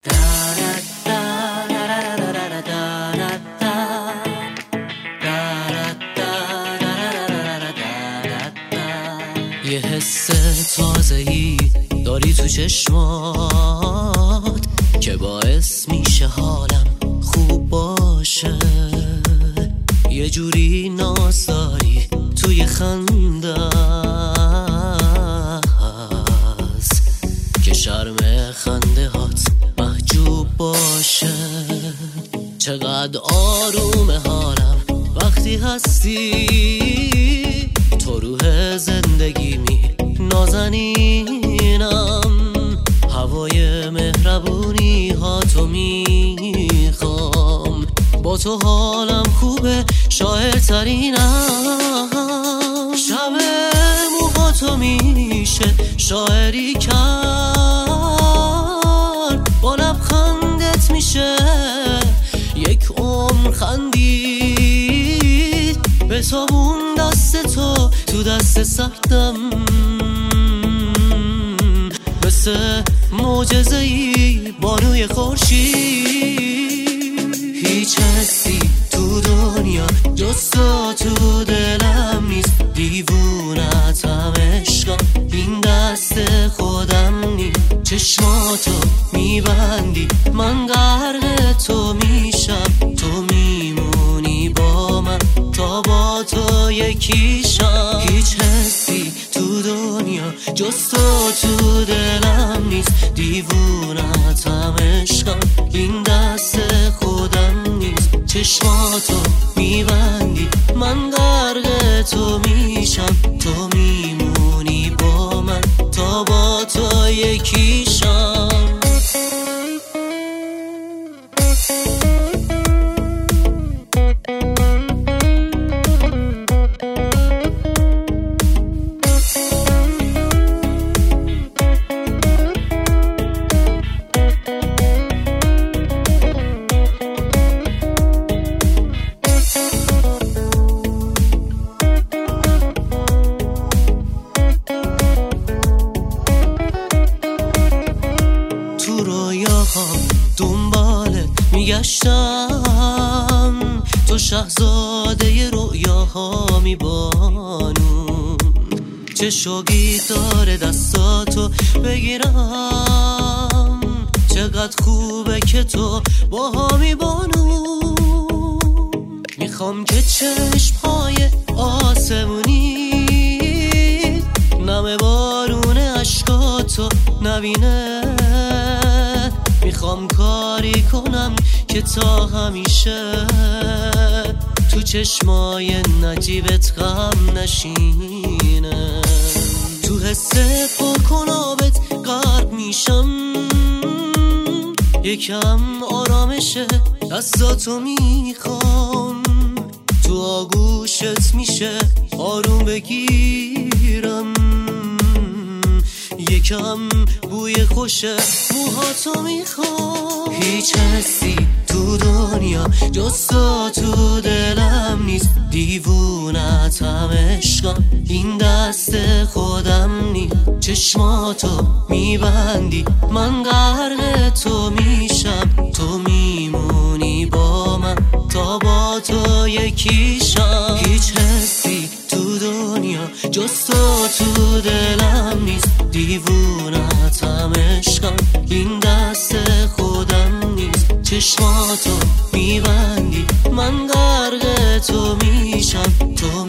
یه حس تازه‌ای داری تو چشمات که باعث میشه حالم خوب باشه. یه جوری ناز داری توی خنده هست که شرم خنده هات محجوب باشه. چقدر آروم حالم وقتی هستی تو، روح زندگیمی نازنینم. هوای مهربونی ها تو میخوام، با تو حالم خوبه شاعرترینم. شب موها تو میشه شاعری کرد، با لبخندت میشه یک عمر خندید. بتابون دست تو تو دست سردم، مثل معجزه‌ای بانوی خورشید. هیچ حسی تو دنیا جز تو دلم نیست، دیوونتم عشقم این دست خودم نیست. چشماتو میبندی من غرق تو میشم، تو میمونی با من تا با تو یکیشم. هیچ حسی تو دنیا جز تو دلم نیست، دیوونتم عشقم این دست خودم نیست. چشماتو میبندی من غرق تو میشم، تو میمونی با من تا با تو یکیشم. دنبالت میگشتم، تو شاهزاده رویاها میبانم. چه شوقی داره دستاتو بگیرم، چقدر خوبه که تو باها میبانم. میخوام که چشمهای آسمونی نم بارون عشقاتو نبینه. میخوام کاری کنم که تا همیشه تو چشمای نجیبت غم نشینه. تو حس پاکنابت غرق میشم، یکم آرامشه دستاتو میخوام. تو آغوشت میشه آروم بگیرم، یکم بوی خوشه موهاتو میخوام. هیچ حسی تو دنیا جز تو دلم نیست، دیوونتم عشقم این دست خودم نیست. چشماتو میبندی من غرق تو میشم، تو میمونی با من تا با تو یکیشم. هیچ حسی تو دنیا جز تو دلم نیست، دیوونتم عشقم این دست خودم نیست. چشماتو میبندی من غرق تو میشم، تو